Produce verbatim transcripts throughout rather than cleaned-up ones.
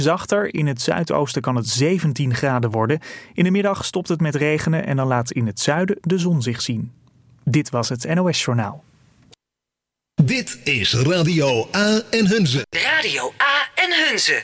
Zachter, in het zuidoosten kan het zeventien graden worden. In de middag stopt het met regenen en dan laat in het zuiden de zon zich zien. Dit was het N O S Journaal. Dit is Radio A en Hunze. Radio A en Hunze.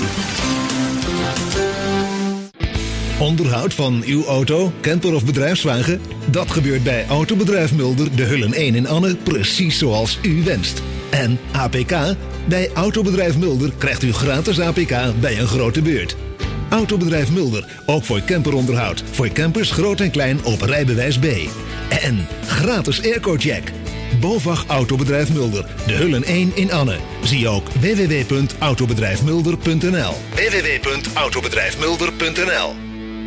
Onderhoud van uw auto, camper of bedrijfswagen? Dat gebeurt bij Autobedrijf Mulder, de Hullen één in Anne, precies zoals u wenst. En A P K? Bij Autobedrijf Mulder krijgt u gratis A P K bij een grote beurt. Autobedrijf Mulder, ook voor camperonderhoud. Voor campers groot en klein op rijbewijs B. En gratis airco-check. BOVAG Autobedrijf Mulder, de Hullen één in Anne. Zie ook w w w punt autobedrijf mulder punt n l. w w w punt autobedrijf mulder punt n l.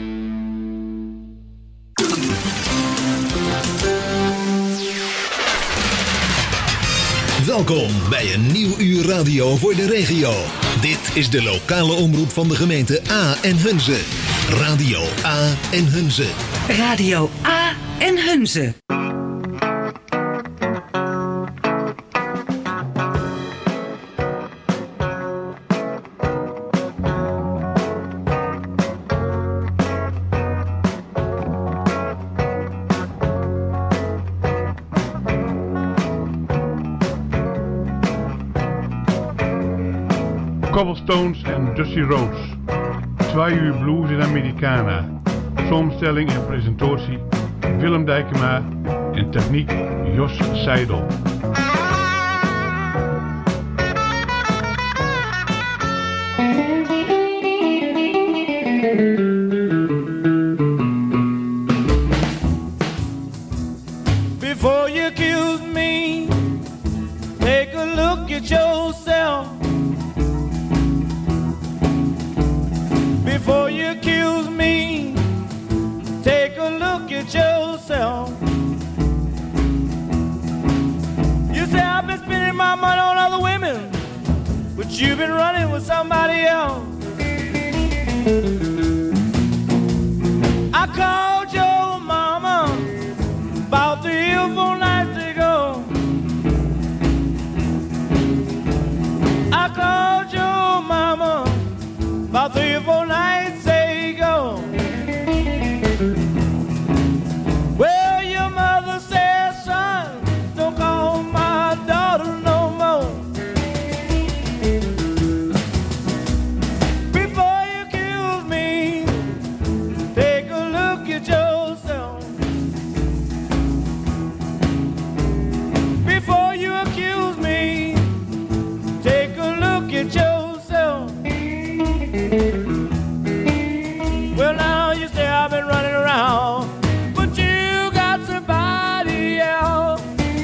Welkom bij een nieuw uur radio voor de regio. Dit is de lokale omroep van de gemeente A en Hunze. Radio A en Hunze. Radio A en Hunze. Cobblestones en Dusty Rhodes. Twee uur blues in Americana. Samenstelling en presentatie Willem Dijkema en techniek Jos Seidel. Before you accuse me, take a look at yourself. Before you accuse me, take a look at yourself. You say I've been spending my money on other women, but you've been running with somebody else. I called your mama about three or four nights ago. I called your mama about three or four nights ago. Well, your mother said, son, don't call my daughter no more. Before you accuse me, take a look at yourself. Before you accuse me, take a look at yourself. Well, now you say I've been running around, but you got somebody else.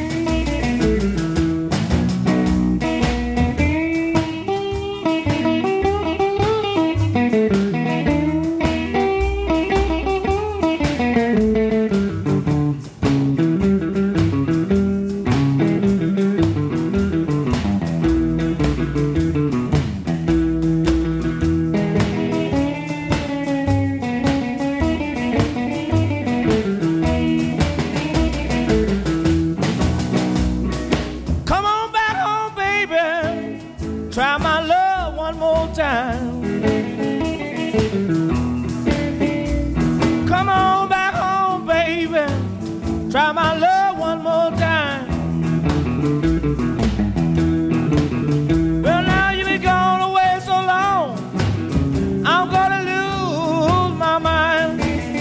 Try my love one more time. Come on back home, baby. Try my love one more time. Well, now you've been gone away so long, I'm gonna lose my mind.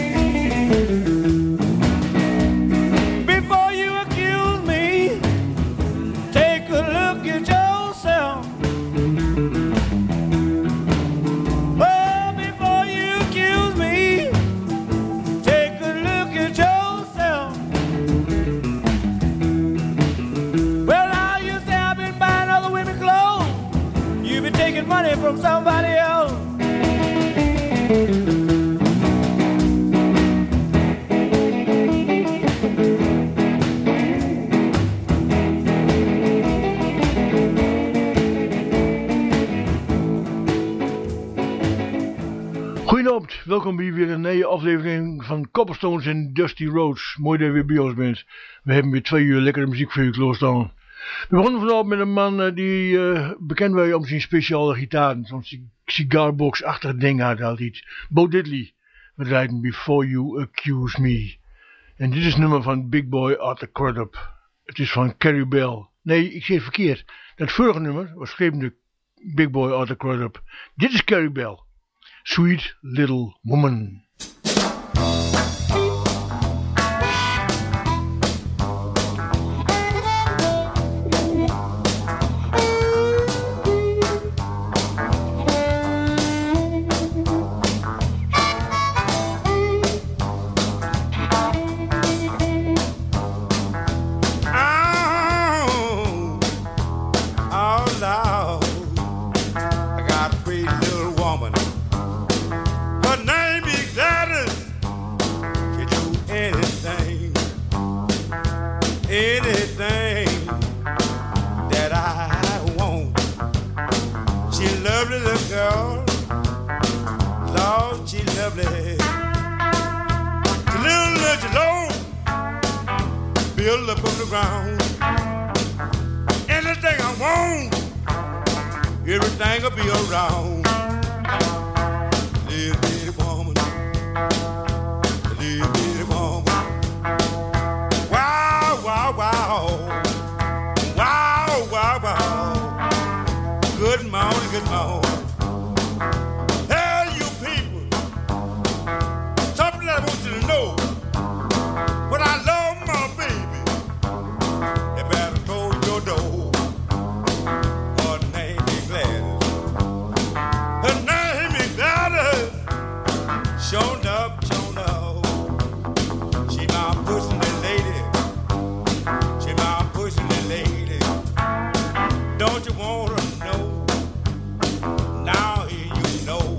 Before you accuse me, take a look at yourself. Money from somebody else. Goedenavond, welkom bij weer een nieuwe aflevering van Cobblestones en Dusty Rhodes. Mooi dat je weer bij ons bent. We hebben weer twee uur lekkere muziek voor je klaarstaan. We begonnen vanavond met een man uh, die uh, bekend was om zijn speciale gitaren. Zo'n cigarbox-achtig ding had altijd. Bo Diddley. We rijden Before You Accuse Me. En dit is het nummer van Big Boy Arthur Crudup. Het is van Carrie Bell. Nee, ik zeg het verkeerd. Dat vorige nummer was geschreven door Big Boy Arthur Crudup. Dit is Carrie Bell. Sweet Little Woman. Build up on the ground. Anything I want, everything will be around. Little bitty woman, little bitty woman. Wow, wow, wow, wow, wow, wow. Good morning, good morning. Hey, you people, something I want you to know. When I love my baby, they better close your door. Her name is Gladys. Her name is Gladys. Shown up, shown up. She my pushing the lady. She my pushing the lady. Don't you want to know? Now here you know.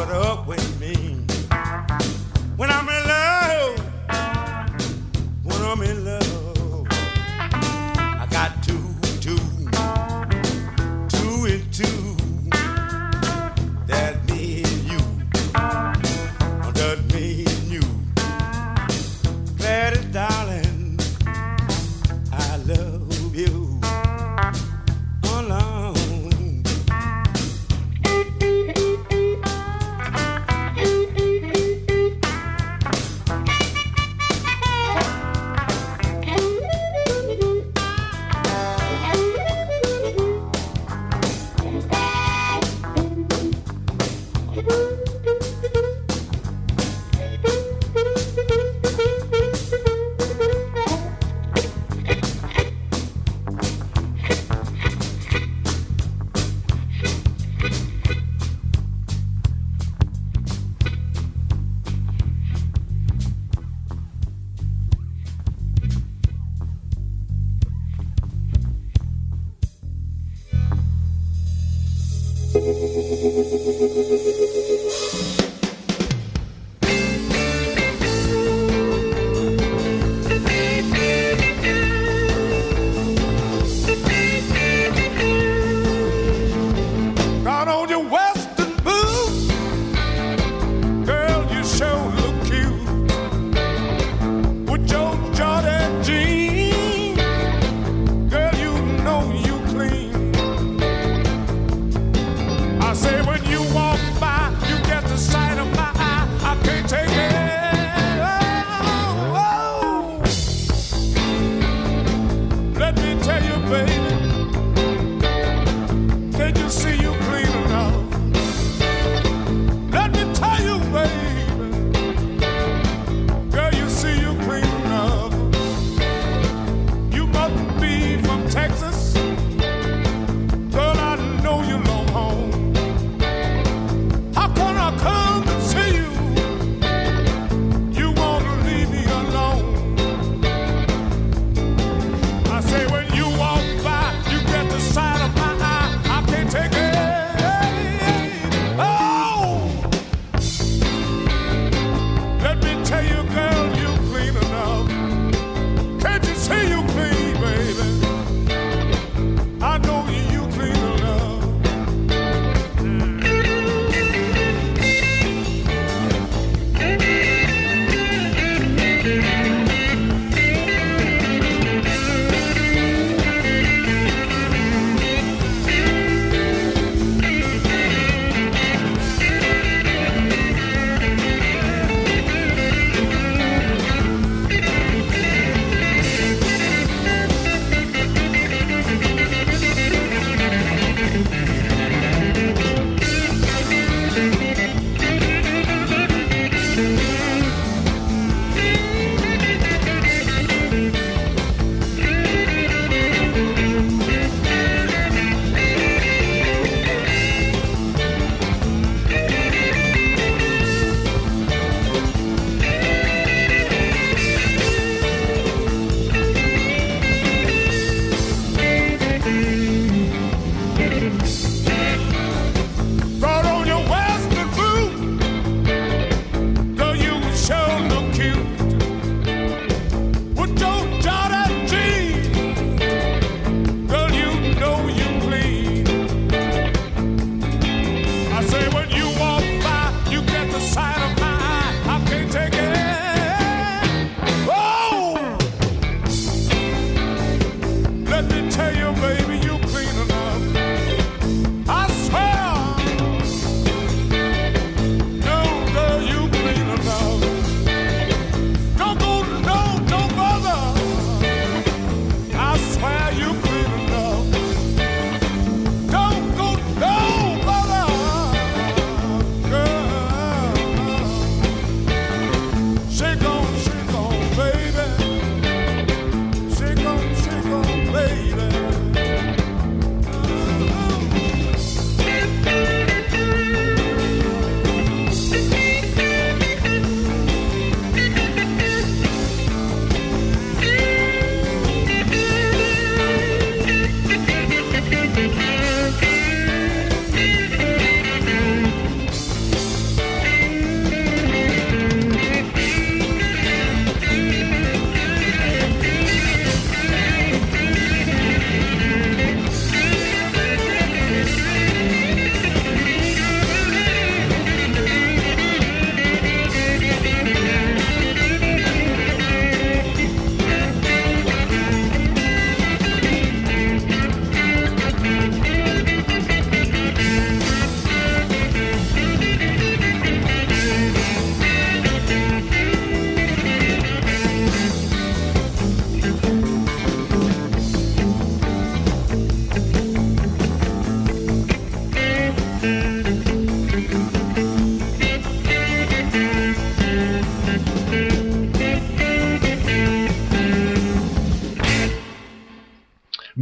caught up with me. When I'm in love, when I'm in love, I got two, two, two and two. That me and you, oh, that me and you. Gladys, darling, I love you alone.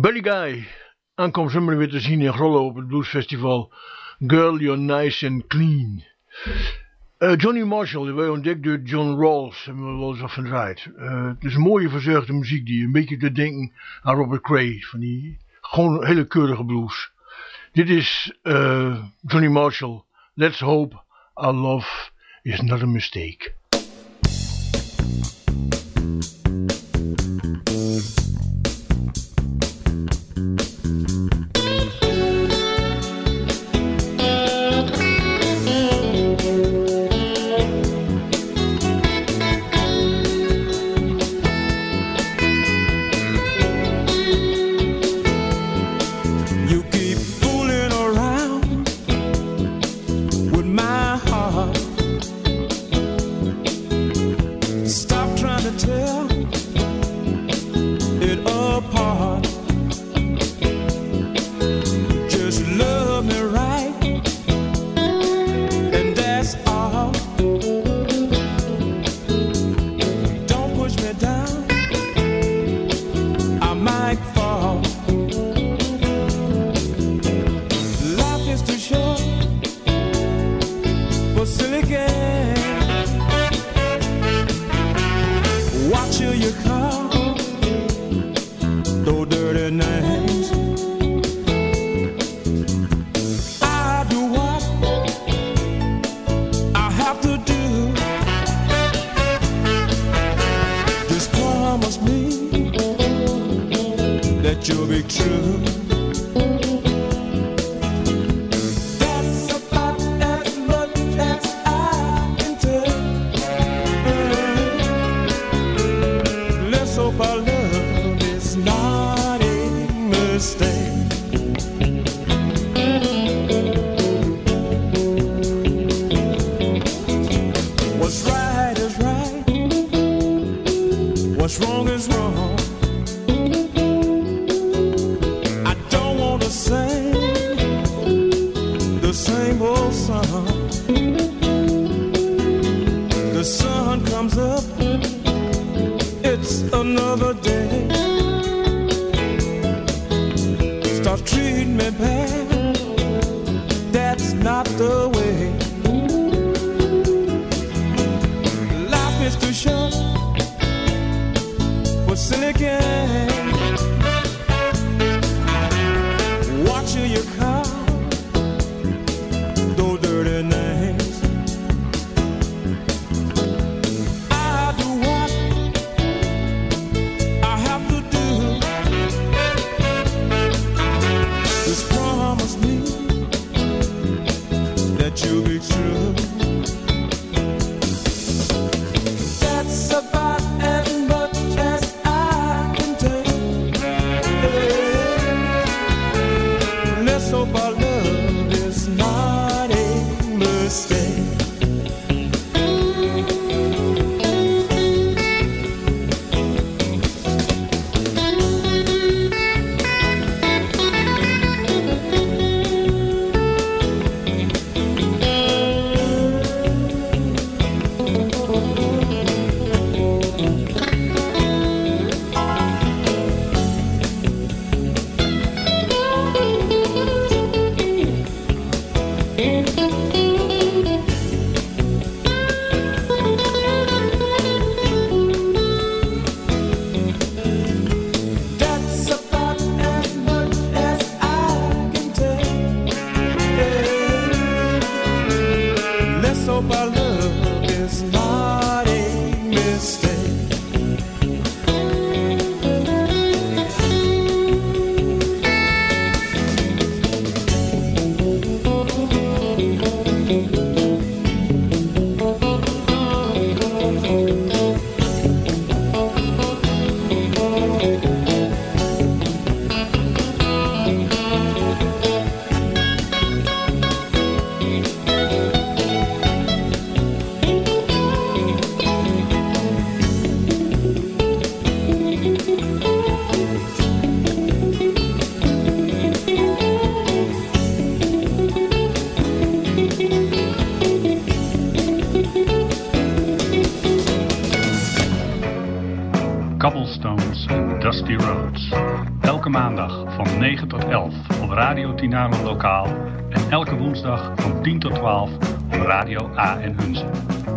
Buddy Guy, aankomst zomer weer te zien in Grollo op het Bluesfestival. Girl, You're Nice and Clean. Uh, Johnny Marshall, die werd ontdekt door John Rawls, hebben we wel eens af van draait. Uh, het is een mooie verzorgde muziek die een beetje te denken aan Robert Cray, van die gewoon hele keurige blues. Dit is uh, Johnny Marshall, Let's Hope Our Love Is Not a Mistake. maandag van negen tot elf op Radio Tinalo Lokaal en elke woensdag van tien tot twaalf op Radio A en Hunze.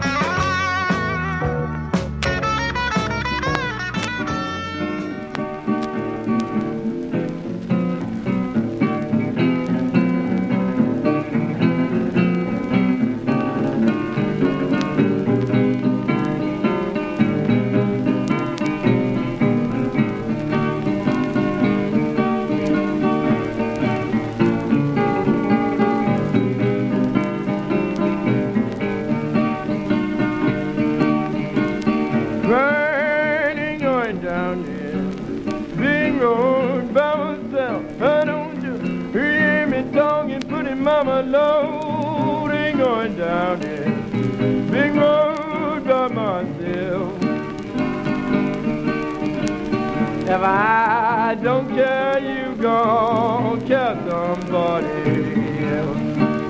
If I don't care, you gon' care somebody else.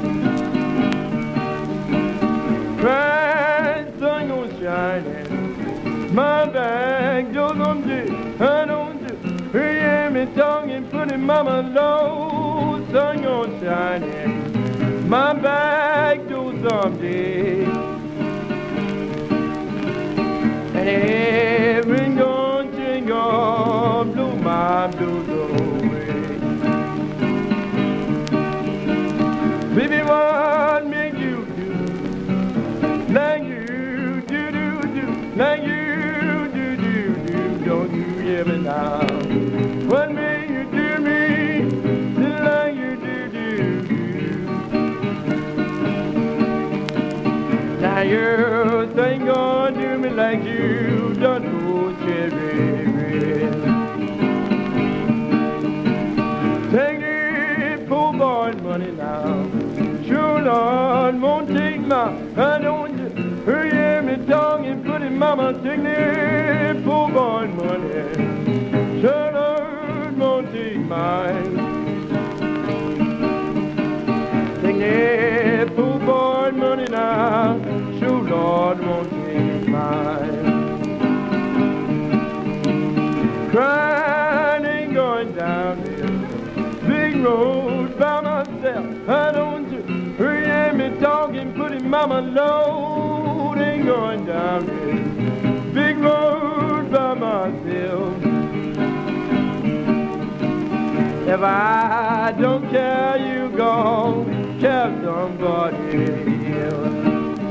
Bright sun gon' shining, my back door someday. I don't hear me talking, putting mama low. Sun gon' shining, my back door someday. And every gon' gon' blow my blues away. Baby, what make you do like you do do do, like you do do do? Don't you ever now? What make you do me like you do do do? Now you think gonna do me like you don't know, cherry. Take the poor boy money now. Sure Lord won't take my, I don't hear me talking, putting mama. Take the poor boy money. Sure Lord won't take mine. Take the poor boy money now. Sure Lord won't take mine. Crying ain't going down this big road by myself. I don't hear me talking, putting mama low. Ain't going down this big road by myself. If I don't care, you gon' care somebody else.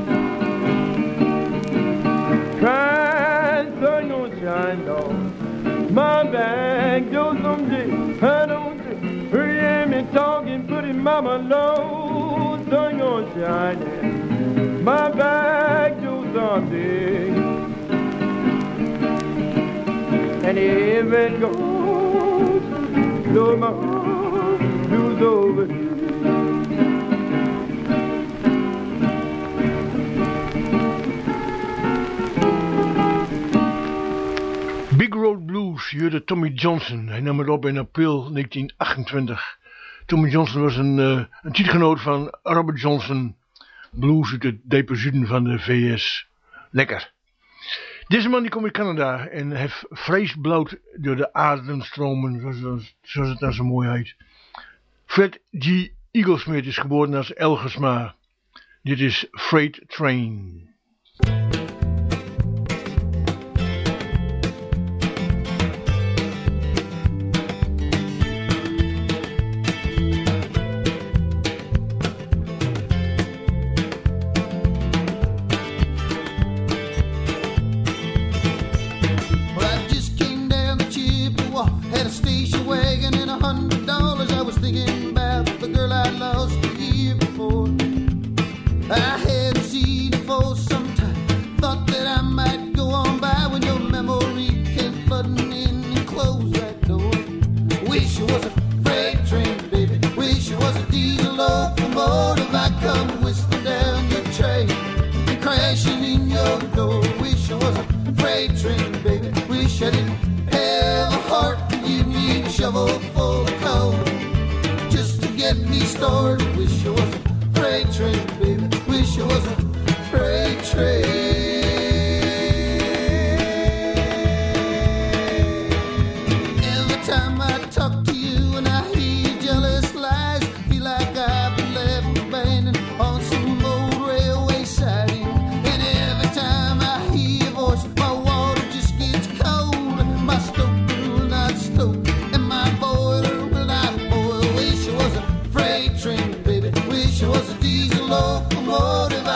Crying sun gon' shine down my back door someday. I don't hear me talking, putting mama low. Sun gon' shine my back door someday. And if it goes, blow my blues over. Big Road Blues, huurde Tommy Johnson. Hij nam het op in april negentien achtentwintig. Tommy Johnson was een, uh, een tijdgenoot van Robert Johnson. Blues uit het diepe zuiden van de V S. Lekker. Deze man die komt uit Canada en heeft vleesblauw door de ademstromen, zoals, zoals het nou zo mooi heet. Fred G. Eaglesmith is geboren als Elgersma. Dit is Freight Train. Every time I talk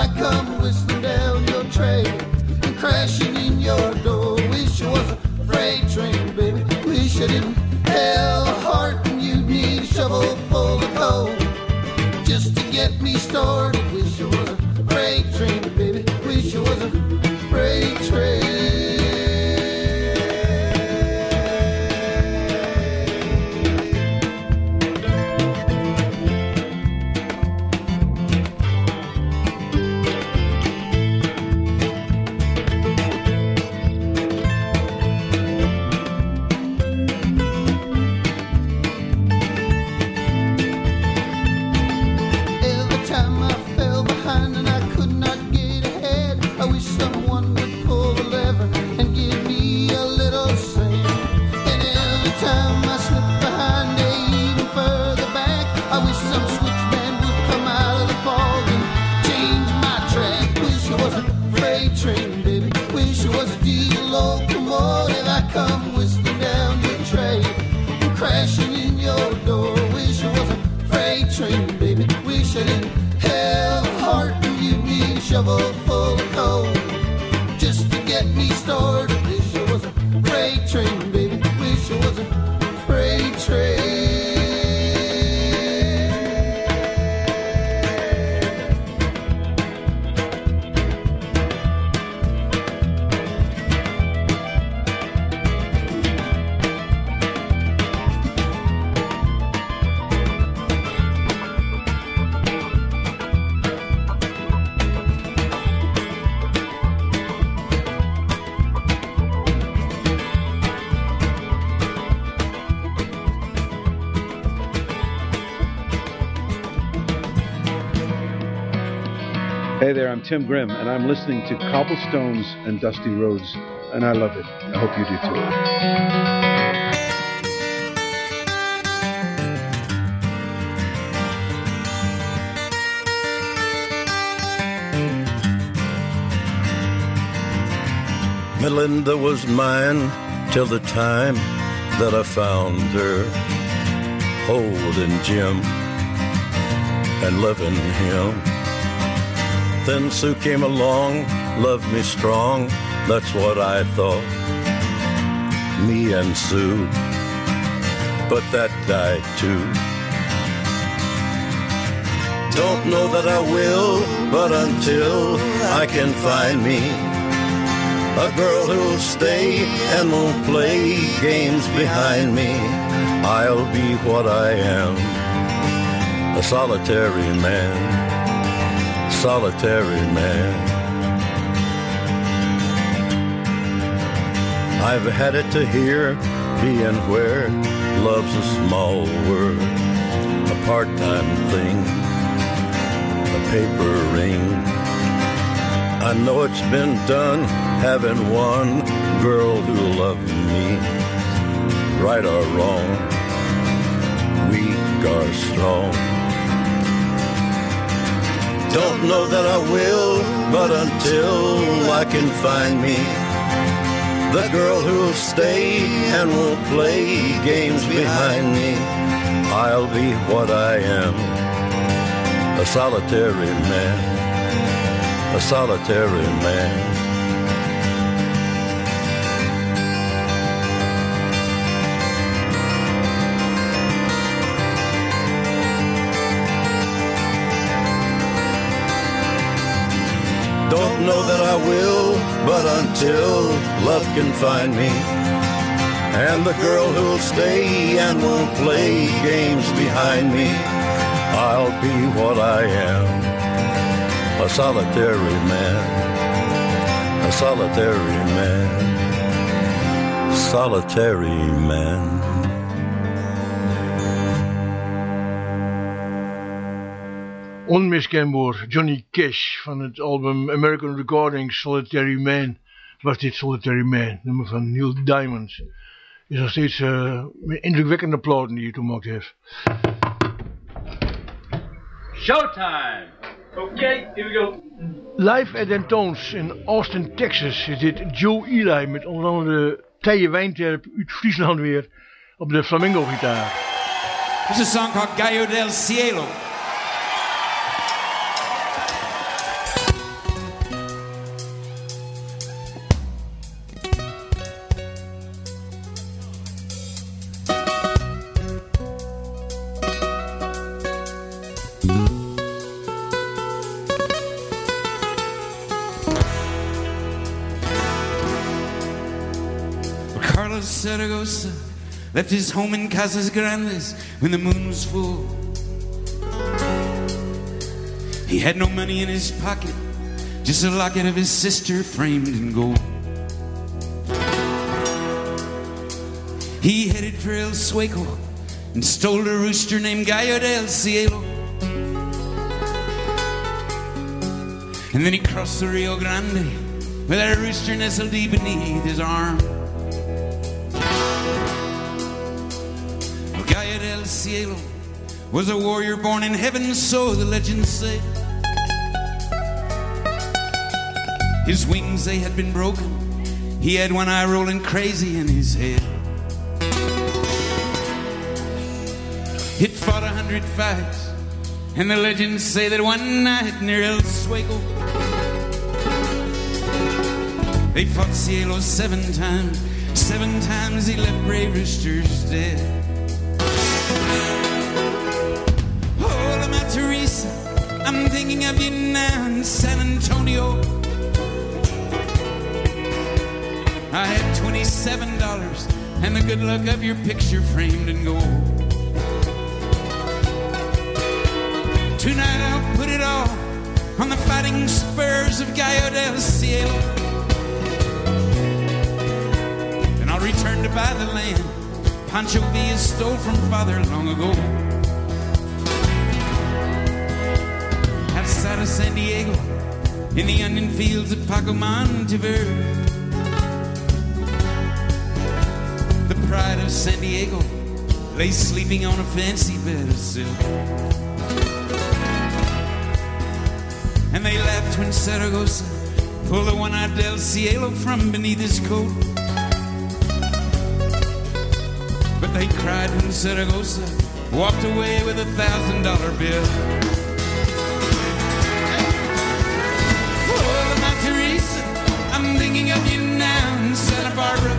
I come whistling down your trail and crashing in your door. Wish I was a freight train, baby. Wish I didn't have a heart and you'd need a shovel full of coal just to get me started. Wish I was a freight train, baby. Wish I was a freight train. Shovel full of coal just to get me started. Wish I was a freight train, baby. Wish I was a freight train. Hey there, I'm Tim Grimm, and I'm listening to Cobblestones and Dusty Roads, and I love it. I hope you do too. Melinda was mine till the time that I found her holding Jim and loving him. Then Sue came along, loved me strong, that's what I thought, me and Sue, but that died too. Don't know that I will, but until I can find me a girl who'll stay and won't play games behind me, I'll be what I am, a solitary man. Solitary man. I've had it to hear, being where love's a small word, a part-time thing, a paper ring. I know it's been done, having one girl who loved me, right or wrong, weak or strong. Don't know that I will, but until I can find me the girl who'll stay and won't play games behind me, I'll be what I am, a solitary man, a solitary man. Don't know that I will, but until love can find me and the girl who'll stay and won't play games behind me, I'll be what I am, a solitary man, a solitary man, solitary man. Onmiskenbaar, Johnny Cash van het album American Recordings, Solitary Man, was dit Solitary Man, nummer van Neil Diamond. Is nog steeds uh, indrukwekkende platen die je toen gemaakt heeft. Showtime! Okay, here we go. Live at Antoons in Austin, Texas is dit Joe Ely met onder andere Tije Wijnterp uit Friesland weer op de flamenco gitaar. This is a song called Gallo del Cielo. Carlos Zaragoza left his home in Casas Grandes when the moon was full. He had no money in his pocket, just a locket of his sister framed in gold. He headed for El Sueco and stole a rooster named Gallo del Cielo. And then he crossed the Rio Grande with that rooster nestled deep beneath his arm. Well, Gallo del Cielo was a warrior born in heaven, so the legends say. His wings, they had been broken. He had one eye rolling crazy in his head. He'd fought a hundred fights, and the legends say that one night near El Sueco, they fought Cielo seven times. Seven times he left brave roosters dead. Oh, Lama Teresa, I'm thinking of you now in San Antonio. I had twenty-seven dollars and the good luck of your picture framed in gold. Tonight I'll put it all on the fighting spurs of Gallo del Cielo. And I'll return to buy the land Pancho Villa stole from father long ago. Outside of San Diego, in the onion fields of Paco Monteverde, the pride of San Diego lay sleeping on a fancy bed of silk. And they laughed when Zaragoza pulled the one-eyed del Cielo from beneath his coat. But they cried when Zaragoza walked away with a thousand dollar bill. Oh, Lama Teresa, I'm thinking of you now in Santa Barbara.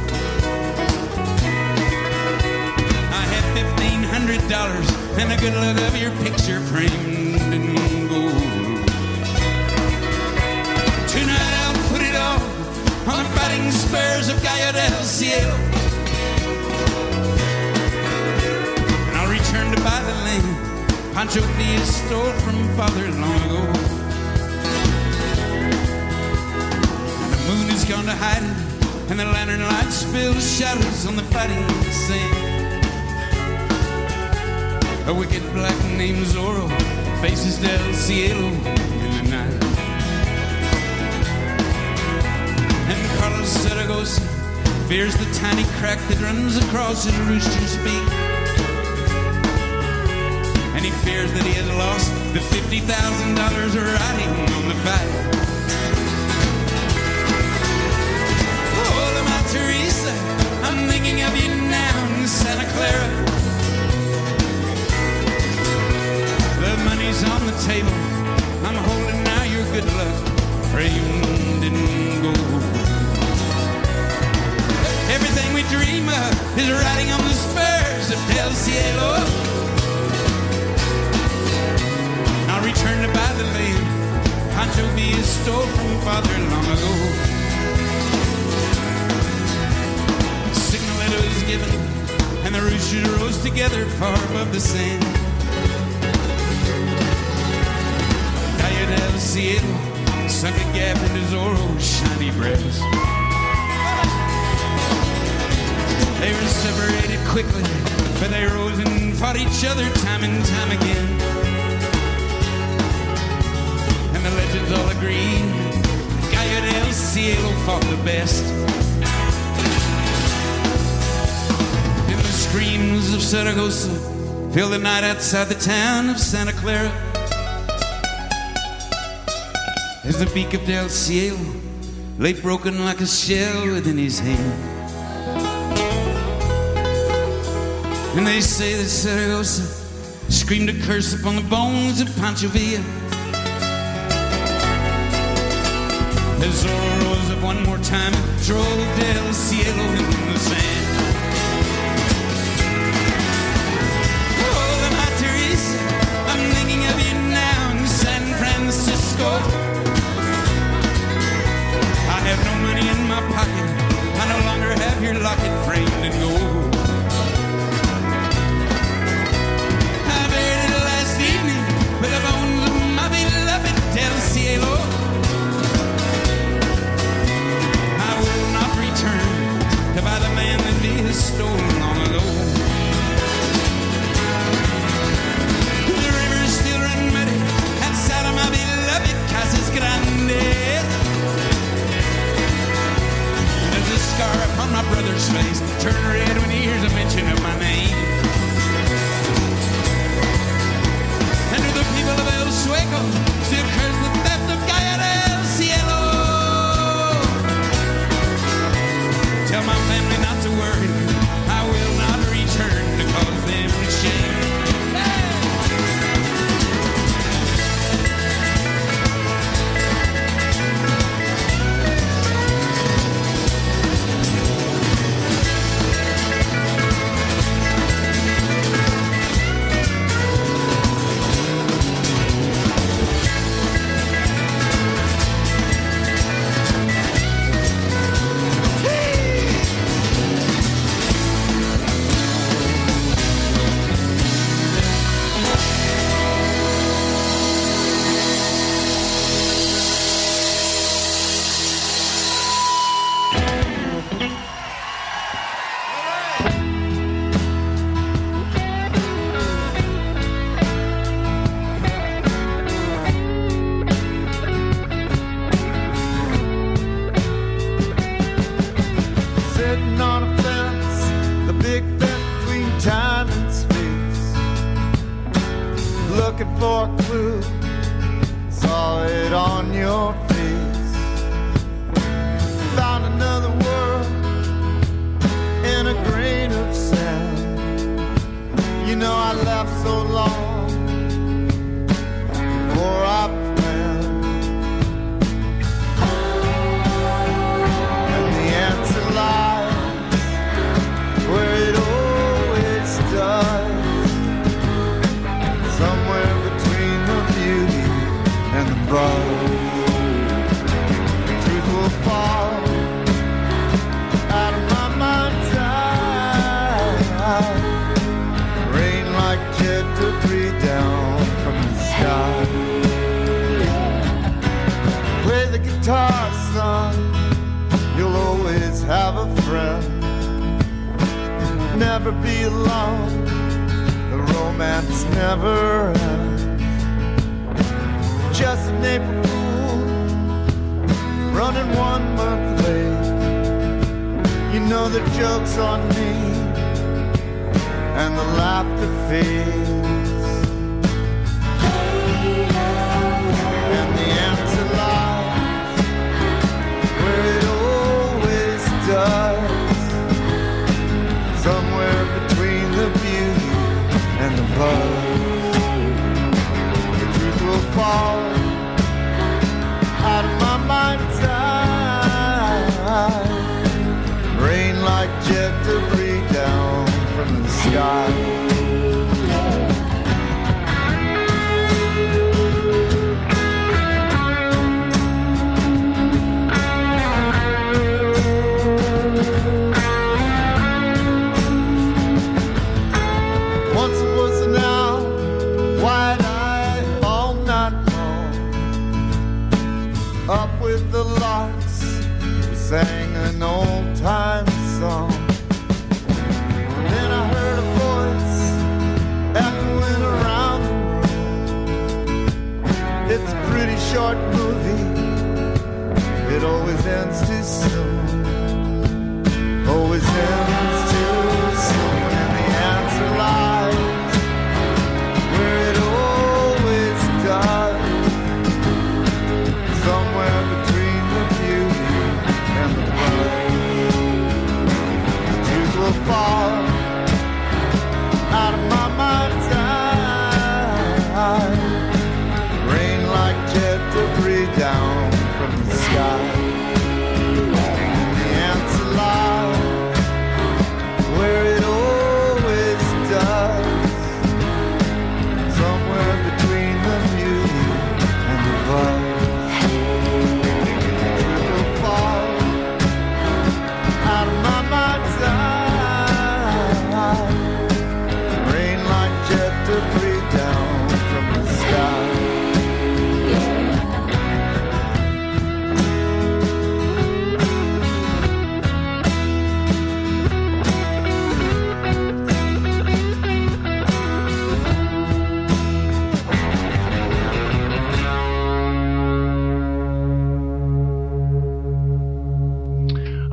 I had fifteen hundred dollars and a good look of your picture framed in gold. Tonight I'll put it all on the fighting spurs of Gallo del Cielo. And I'll return to buy the land Pancho Villa stole from father long ago. And the moon has gone to hiding, and the lantern light spills shadows on the fighting sand. A wicked black named Zorro faces del Cielo in the night. And Carlos Zaragoza fears the tiny crack that runs across his rooster's beak. And he fears that he has lost the fifty thousand dollars riding on the fight. Oh, Lama Teresa, I'm thinking of you now in Santa Clara. The money's on the table, I'm holding now your good luck framed in gold. Everything we dream of is riding on the spurs of del Cielo. I'll return to buy the land Pancho Villa stole from father long ago. Signal was given, and the roosters rose together far above the sand. Gallo del Cielo sunk a gap into Zorro's shiny breast. They were separated quickly, but they rose and fought each other time and time again. And the legends all agree Gallo del Cielo fought the best. And the screams of Zaragoza filled the night outside the town of Santa Clara, as the beak of del Cielo lay broken like a shell within his hand. And they say that Zaragoza screamed a curse upon the bones of Pancho Villa. As Zorro rose up one more time and drove del Cielo in the sand. Oh, Lama Teresa, I'm thinking of you now in San Francisco. I have no money in my pocket, I no longer have your locket face turn red when he hears a mention of my name. And do the people of El Sueco still curse the theft of Gaia del Cielo? Tell my family not to worry, I will not return to cause them shame.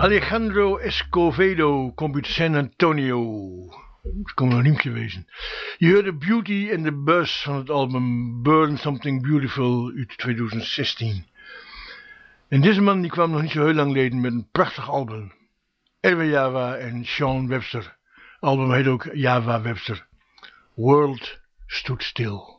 Alejandro Escovedo komt uit San Antonio. Dat kon wel een riempje wezen. Je hoorde Beauty and the Buzz van het album Burn Something Beautiful uit twintig zestien. En deze man die kwam nog niet zo heel lang geleden met een prachtig album. Erwin Java en Sean Webster. Het album heet ook Java Webster. World Stood Still.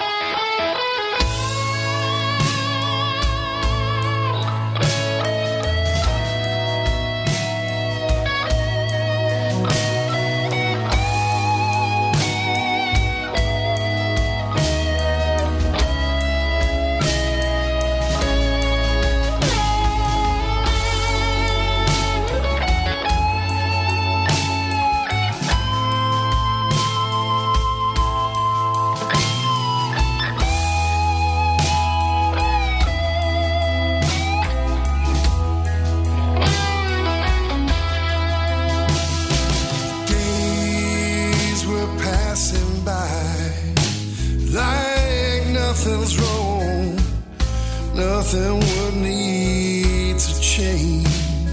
Nothing's wrong, nothing would need to change.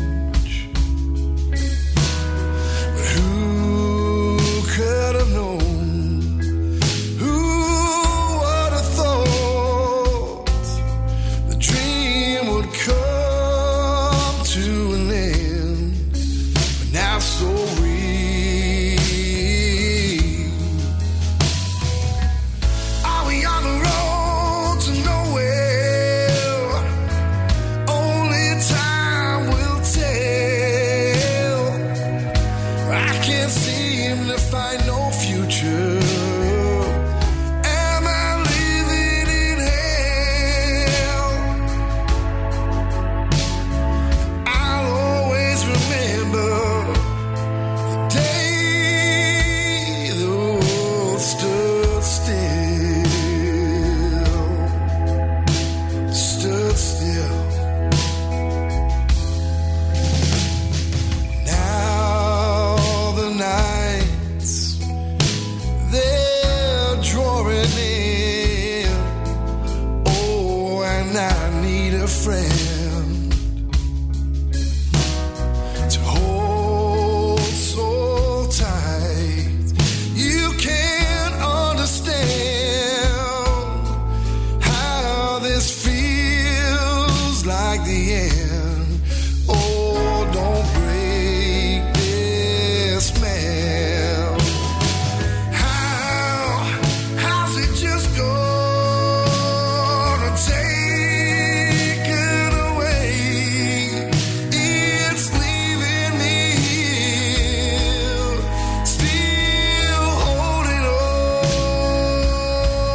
But who could have known? Who would have thought the dream would come to an end? But now so real. Are we on the road? Find no future. Am I living in hell? I'll always remember the day the world stood still, stood still. Now the night I need a friend to hold so tight. You can't understand how this feels like the end. Oh, don't break this man. How, how's it just go?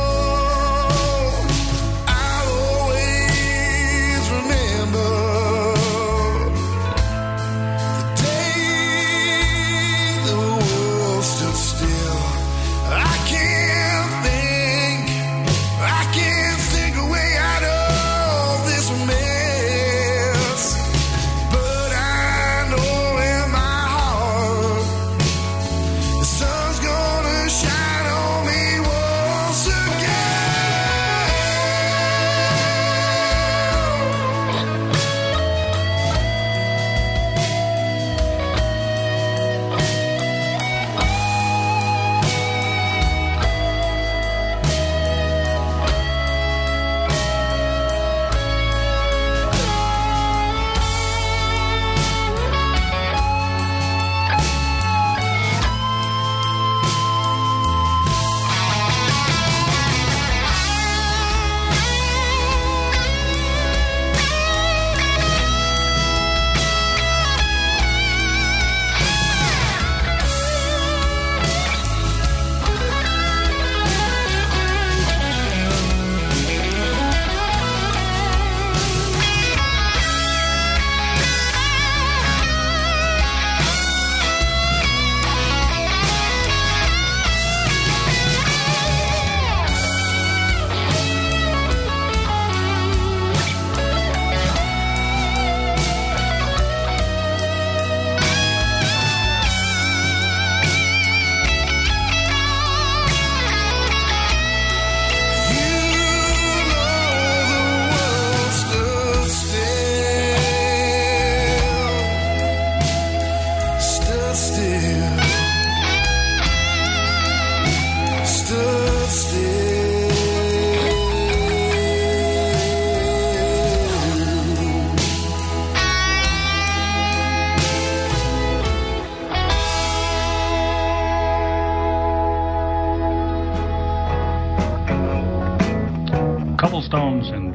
Remember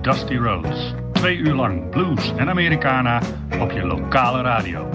Dusty Rhodes. Twee uur lang blues en Americana op je lokale radio.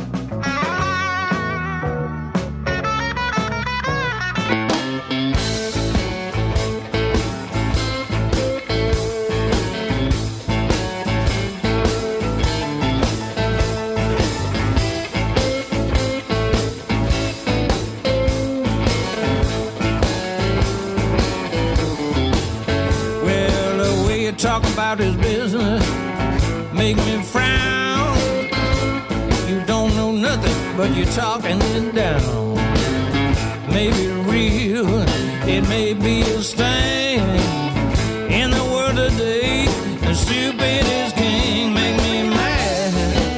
Talk about his business, make me frown. You don't know nothing, but you're talking it down. Maybe real, it may be a stain. In the world today, the stupid is king. Make me mad,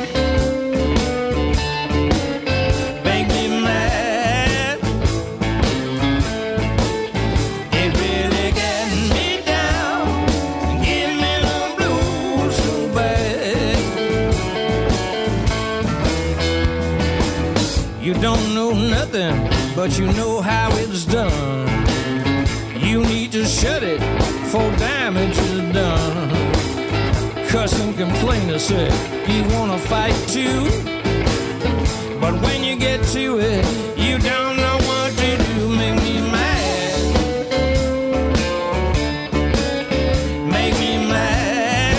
make me mad. It really gets me down. You don't know nothing, but you know how it's done. You need to shut it before damage is done. Cuss and complain to say you wanna fight too, but when you get to it, you don't know what to do. Make me mad, make me mad.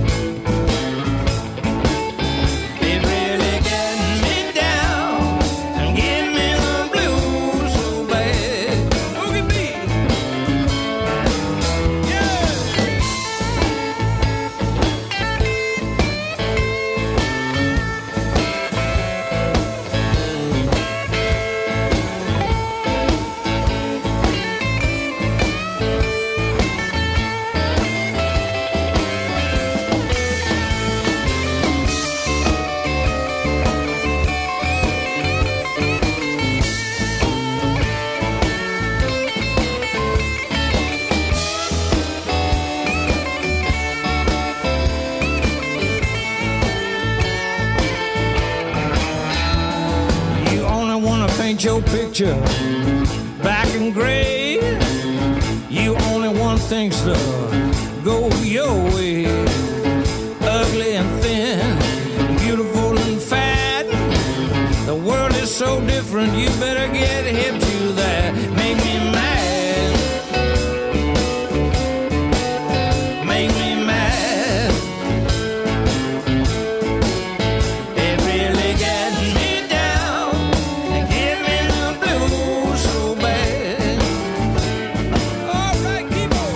It really gets me down. Give me the blues so bad. Look at me. Yeah. Your picture black and gray. You only want things to go your way. Ugly and thin, beautiful and fat. The world is so different, you better get hip to that. Make me mad, make me mad. It really gets me down. Give me the blues so bad. All right, keep on.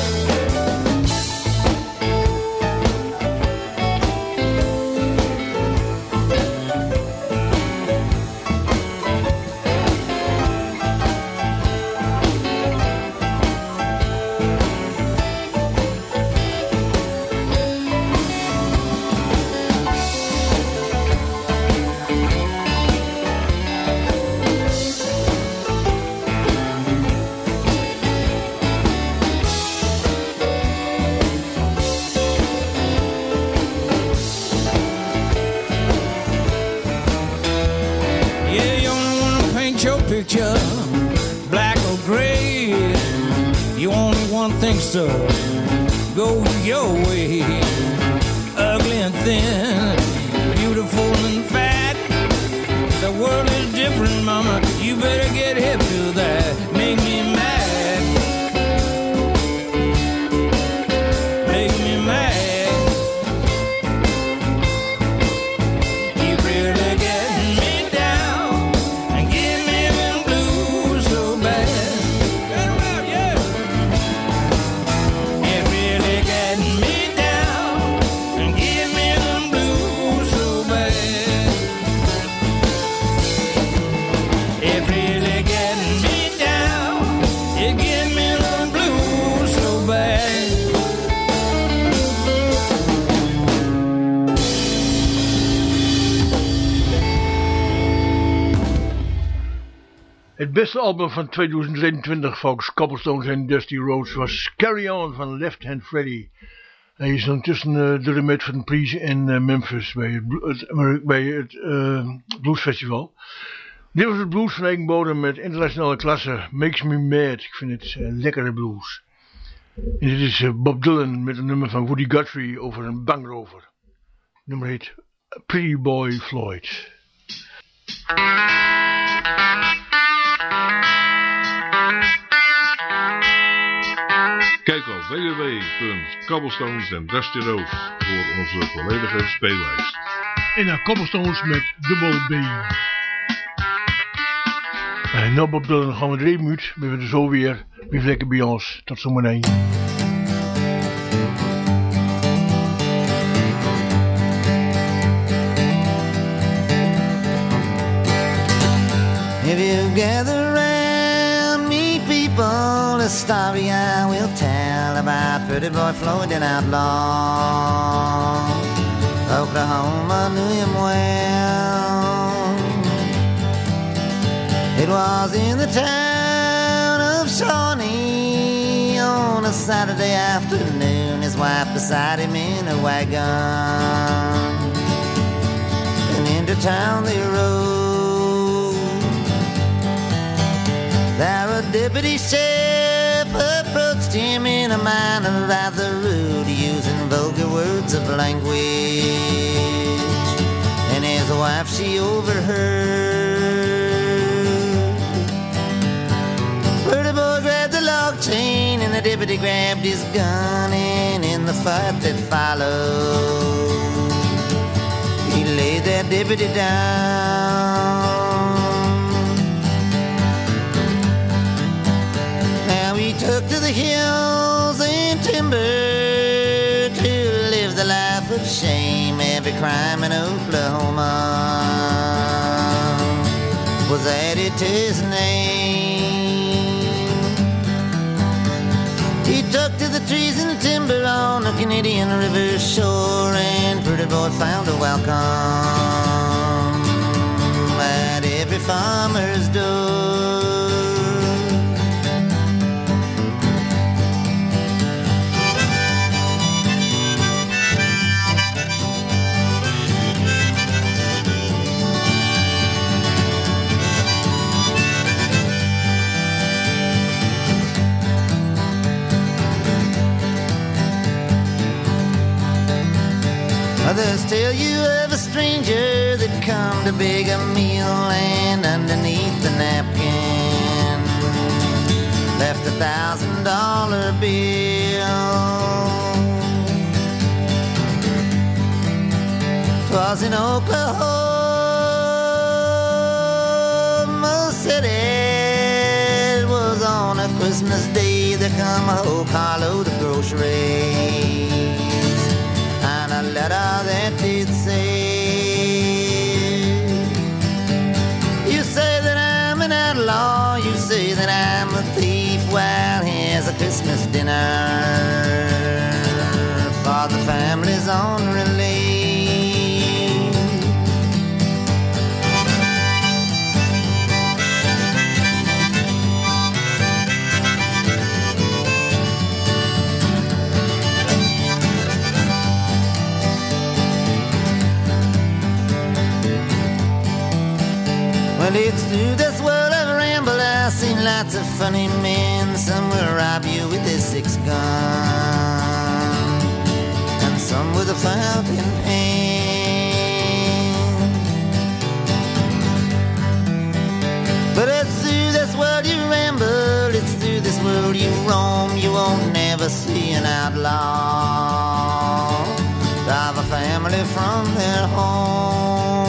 Yeah, you only wanna paint your picture black or gray. You only want things to go your way. Ugly and thin, beautiful and fat. The world is different, mama. You better get hip to that. Make me mad, make me mad. You really get me down and give me them blues so bad. Turn around, yeah. It really gets me down and give me them blues so bad. It really gets me down. It gives me them blues so bad. Het beste album van tweeduizend eenentwintig, volgens Cobblestones en Dusty Rhodes, was Carry On van Left Hand Freddy. Hij is ondertussen uh, de remit van Priest in uh, Memphis bij het, het, bij het uh, bluesfestival. Dit was het blues van eigen bodem met internationale klasse. Makes Me Mad. Ik vind het uh, lekkere blues. En dit is uh, Bob Dylan met een nummer van Woody Guthrie over een bankrover. Het nummer heet Pretty Boy Floyd. Kijk op w w w punt cobblestones and dusty roads voor onze volledige speellijst. En naar Cobblestones met dubbel B. En nou Bob Dylan gaan we drie minuten. We zijn er zo weer. Weer lekker bij ons. Tot zometeen. If you gather round me, people, a story I will tell about Pretty Boy Floyd and outlaw. Oklahoma knew him well. It was in the town of Shawnee on a Saturday afternoon. His wife beside him in a wagon, and into town they rode. There a deputy sheriff approached him in a manner rather rude, using vulgar words of language. And his wife she overheard. Pretty boy grabbed the lock chain and the deputy grabbed his gun, and in the fight that followed, he laid that deputy down. He took to the hills and timber to live the life of shame. Every crime in Oklahoma was added to his name. He took to the trees and the timber on the Canadian River shore, and Pretty Boy found a welcome at every farmer's door. Others tell you of a stranger that come to beg a meal, and underneath the napkin left a thousand dollar bill. 'Twas in Oklahoma City. It was on a Christmas day. There come a whole carload of groceries, a letter that did say, you say that I'm an outlaw, you say that I'm a thief. Well, here's a Christmas dinner for the families on relief. Well, it's through this world of ramble I've seen lots of funny men. Some will rob you with their six gun, and some with a fountain pen. But it's through this world you ramble, it's through this world you roam. You won't never see an outlaw drive a family from their home.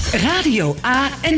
Radio A en